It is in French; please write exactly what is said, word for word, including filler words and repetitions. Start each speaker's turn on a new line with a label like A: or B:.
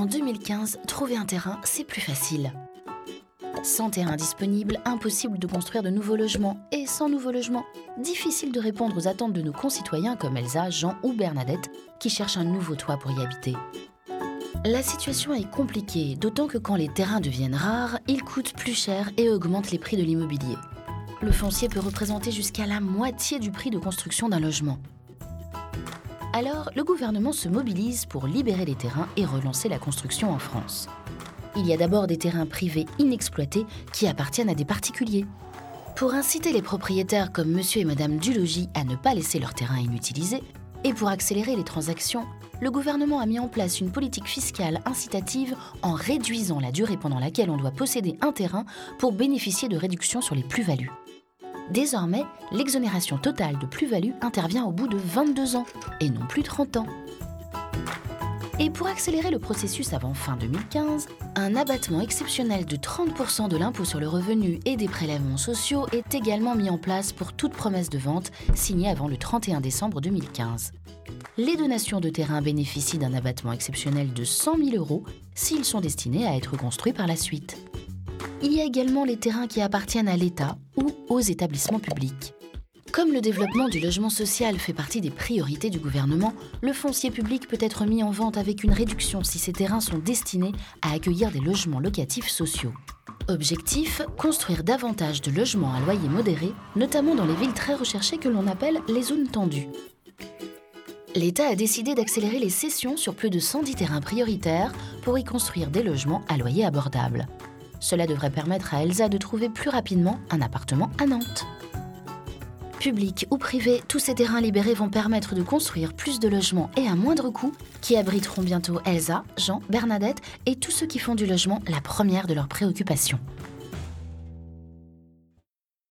A: En deux mille quinze, trouver un terrain, c'est plus facile. Sans terrain disponible, impossible de construire de nouveaux logements. Et sans nouveaux logements, difficile de répondre aux attentes de nos concitoyens comme Elsa, Jean ou Bernadette, qui cherchent un nouveau toit pour y habiter. La situation est compliquée, d'autant que quand les terrains deviennent rares, ils coûtent plus cher et augmentent les prix de l'immobilier. Le foncier peut représenter jusqu'à la moitié du prix de construction d'un logement. Alors, le gouvernement se mobilise pour libérer les terrains et relancer la construction en France. Il y a d'abord des terrains privés inexploités qui appartiennent à des particuliers. Pour inciter les propriétaires comme monsieur et madame Dulogis à ne pas laisser leur terrain inutilisé, et pour accélérer les transactions, le gouvernement a mis en place une politique fiscale incitative en réduisant la durée pendant laquelle on doit posséder un terrain pour bénéficier de réductions sur les plus-values. Désormais, l'exonération totale de plus-value intervient au bout de vingt-deux ans, et non plus trente ans. Et pour accélérer le processus avant fin deux mille quinze, un abattement exceptionnel de trente pour cent de l'impôt sur le revenu et des prélèvements sociaux est également mis en place pour toute promesse de vente signée avant le trente et un décembre deux mille quinze. Les donations de terrain bénéficient d'un abattement exceptionnel de cent mille euros s'ils sont destinés à être construits par la suite. Il y a également les terrains qui appartiennent à l'État ou aux établissements publics. Comme le développement du logement social fait partie des priorités du gouvernement, le foncier public peut être mis en vente avec une réduction si ces terrains sont destinés à accueillir des logements locatifs sociaux. Objectif, construire davantage de logements à loyer modéré, notamment dans les villes très recherchées que l'on appelle les zones tendues. L'État a décidé d'accélérer les cessions sur plus de cent dix terrains prioritaires pour y construire des logements à loyer abordable. Cela devrait permettre à Elsa de trouver plus rapidement un appartement à Nantes. Public ou privé, tous ces terrains libérés vont permettre de construire plus de logements et à moindre coût, qui abriteront bientôt Elsa, Jean, Bernadette et tous ceux qui font du logement la première de leurs préoccupations.